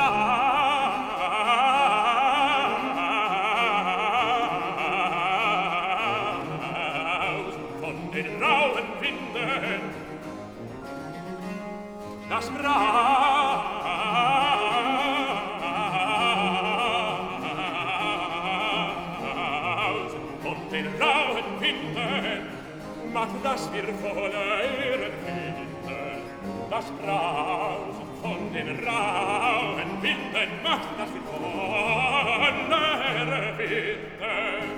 Braus von den rauen Winden, das Brausen von den rauen Winden macht, dass wir voller Ehren finden. Das Brausen von den rauen Winden macht, dass wir voller Ehren finden.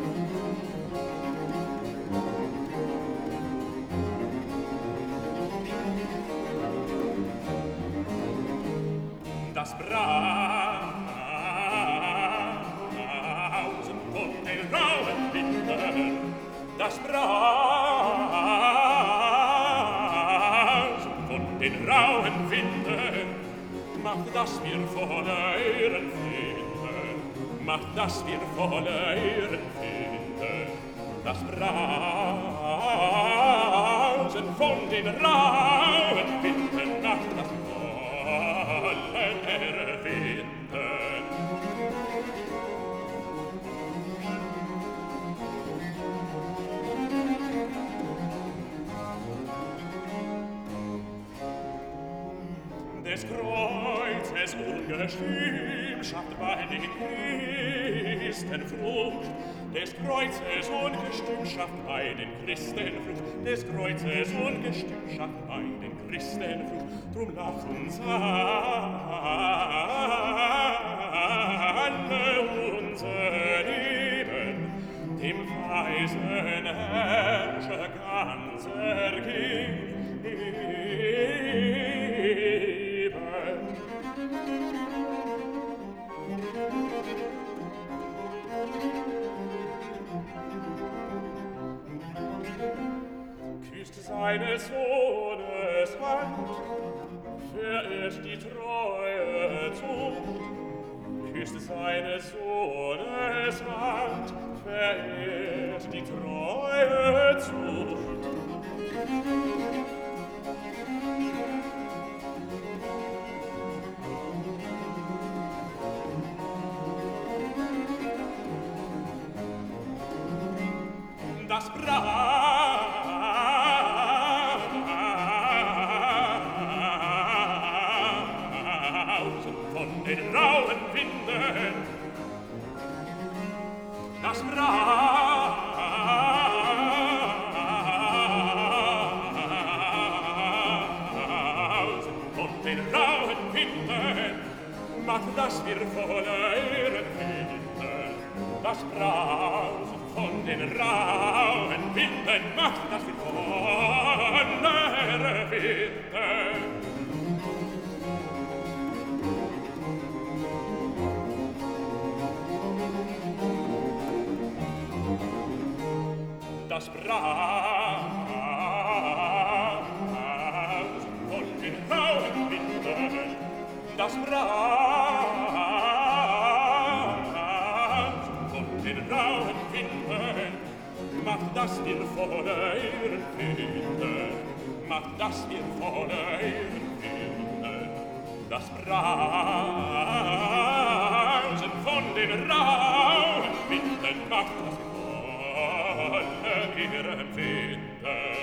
Das Brausen von den rauen Winden, das Brausen von den rauen Winden macht, dass wir voller Ehren finden, macht, dass wir voller Ehren finden. Das Brausen von den rauen Winden macht, dass wir voller Ehren finden. Des Kreuzes ungestüm schafft bei den Christen Frucht. Des Kreuzes ungestüm schafft bei den Christen Frucht. Des Kreuzes ungestüm schafft bei den Christen Frucht. Drum lachen's alle unser Leben, dem weisen Herrscher ganz ergeben. Küsst seines Sohnes Hand, verehrt die treue Zucht. Küsst seines Sohnes Hand, verehrt die treue Zucht. Das Brausen von den rauen Winden, das Brausen von den rauen Winden macht, dass wir voller Ehren finden. Das Brausen von den rauen Winden macht, dass wir voller Ehren finden. Das Brausen von den rauen Winden, das Brausen von den rauen Winden macht, dass wir voller Ehren finden, macht, dass wir voller Ehren finden. Das Brausen von den rauen Winden macht, dass wir voller Ehren finden.